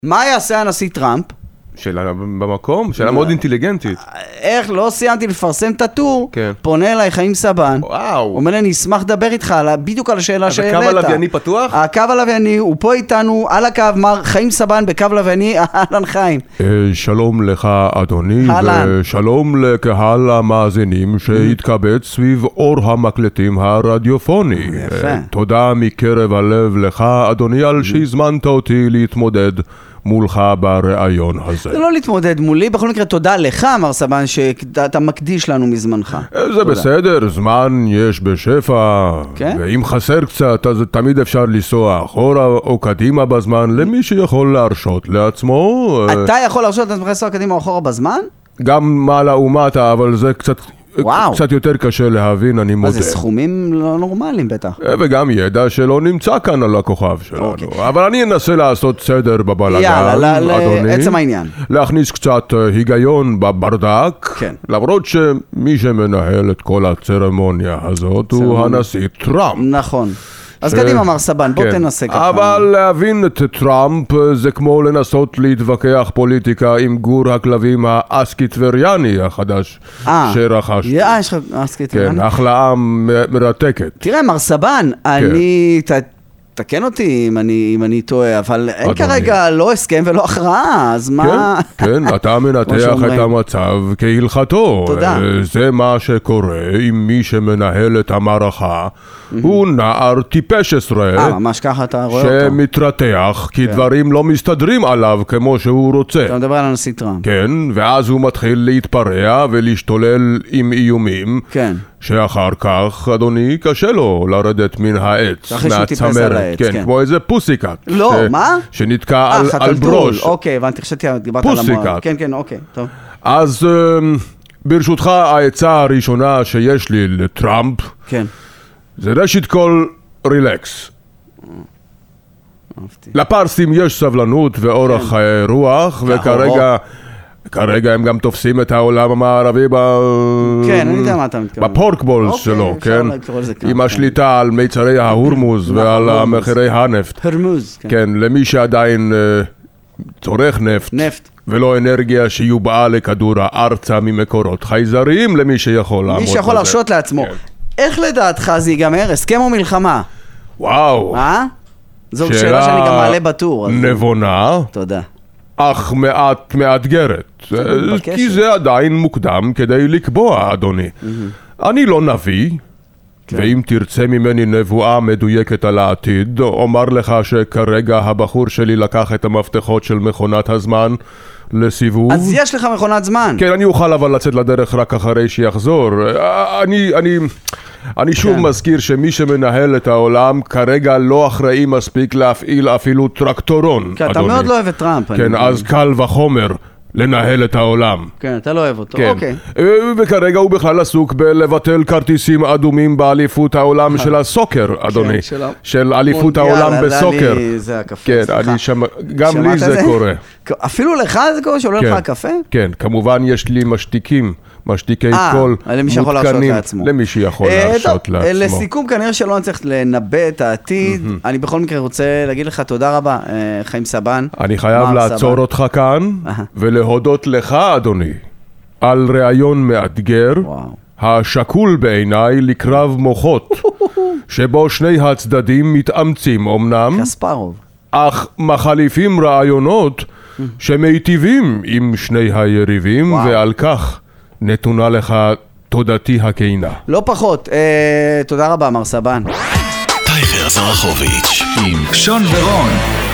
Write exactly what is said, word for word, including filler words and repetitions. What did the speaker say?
מה יעשה הנשיא טראמפ? שאלה במקום, שאלה מאוד אינטליגנטית. איך לא סיימתי לפרסם את הטור, כן. פונה אליי חיים סבן, וואו. אומר לי, אני אשמח לדבר איתך בדיוק על השאלה שהעלית. הקו הלווייני פתוח? הקו הלווייני, הוא פה איתנו על הקו, מר חיים סבן בקו לווייני, אהלן חיים. שלום לך אדוני, ושלום לקהל המאזינים שהתקבץ סביב אור המקלטים הרדיופוני. תודה מקרב הלב לך אדוני על שהזמנת אותי להתמודד מולך ברעיון הזה. זה לא להתמודד מולי, בכל מקרה תודה לך מר סבן שאתה מקדיש לנו מזמנך. זה בסדר, זמן יש בשפע, ואם חסר קצת אז תמיד אפשר לנסוע אחורה או קדימה בזמן למי שיכול להרשות לעצמו. אתה יכול להרשות לעצמך לנסוע קדימה או אחורה בזמן? גם מעלה ומטה, אבל זה קצת... וואו. קצת יותר קשה להבין, אני מודה. אז זה סכומים לא נורמליים בטח. וגם ידע שלא נמצא כאן על הכוכב שלנו. אוקיי. אבל אני אנסה לעשות סדר בבלגן, יאללה, אדוני. לעצם העניין. להכניס קצת היגיון בברדק. כן. למרות שמי שמנהל את כל הצרמוניה הזאת הוא הנשיא טראמפ. נכון. אז קדימה מר סבן, בוא תנסה ככה. אבל להבין את טראמפ זה כמו לנסות להתווכח פוליטיקה עם גור הכלבים האסקי-טבריאני החדש שרכש. אה, יש לך אסקי-טבריאני? כן, החלאה מרתקת. תראה מר סבן, אני... תקן אותי אם אני, אם אני טועה, אבל אין כרגע לא הסכם ולא הכרעה, אז מה... כן, כן, אתה מנתח את המצב כהלכתו. תודה. זה מה שקורה עם מי שמנהל את המערכה. הוא נער טיפש עשרה. אה, ממש ככה אתה רואה אותו. שמתרתח, כי דברים לא מסתדרים עליו כמו שהוא רוצה. אתה מדבר על הנשיא טראמפ. כן, ואז הוא מתחיל להתפרע ולהשתולל עם איומים. כן. שאחר כך, אדוני, קשה לו לרדת מן העץ, מהצמרת, כן, כמו איזה פוסיקט. לא, מה? שנתקע על ברוש. אוקיי, הבנתי, חשבתי, דיברת על המועד. פוסיקט. כן, כן, אוקיי, טוב. אז ברשותך, העצה הראשונה שיש לי לטראמפ, כן. זה ראשית כל רילקס. לפרסים יש סבלנות ואורך רוח, וכרגע... כרגע הם גם תופסים את העולם המערבי ב... כן, אני יודע מה אתה מתכוון. בפורקבולס שלו, כן? עם השליטה על מיצרי ההורמוז ועל מחירי הנפט. הורמוז, כן. כן, למי שעדיין צורך נפט. נפט. ולא אנרגיה שיובעה לכדור הארצה ממקורות חייזריים למי שיכול לעמוד בזה. מי שיכול להרשות לעצמו. איך לדעתך זה ייגמר? הסכם או מלחמה? וואו. אה? זו שאלה שאני גם מעלה בטור. נבונה. תודה. אך מעט מאתגרת, כי זה עדיין מוקדם כדי לקבוע, אדוני. אני לא נביא, ואם תרצה ממני נבואה מדויקת על העתיד, אומר לך שכרגע הבחור שלי לקח את המפתחות של מכונת הזמן לסיבוב. אז יש לך מכונת זמן. כן, אני אוכל אבל לצאת לדרך רק אחרי שיחזור. אני, אני, אני שוב מזכיר שמי שמנהל את העולם כרגע לא אחראי מספיק להפעיל אפילו טרקטורון, אדוני. כן, אתה מאוד לא אוהב את טראמפ. כן, אז קל וחומר לנהל את העולם. כן, אתה לא אוהב אותו, אוקיי. וכרגע הוא בכלל עסוק בלבטל כרטיסים אדומים באליפות העולם של הסוקר, אדוני. של אליפות העולם בסוקר. כן, גם לי זה קורה. אפילו לך זה קורה שעולה לך הקפה? כן, כמובן יש לי משתיקים. משתיקי קול מותקנים למי שיכול להרשות לעצמו. לסיכום, כנראה שלא נצטרך לנבא את העתיד. אני בכל מקרה רוצה להגיד לך תודה רבה, חיים סבן. אני חייב לעצור אותך כאן ולהודות לך, אדוני, על רעיון מאתגר, השקול בעיניי לקרב מוחות, שבו שני הצדדים מתאמצים אמנם, קספרוב, אך מחליפים רעיונות שמיטיבים עם שני היריבים, ועל כך נתונה לך תודתי הכינה. לא פחות. תודה רבה, מר סבן. טייגר זרחוביץ' עם שון ורון.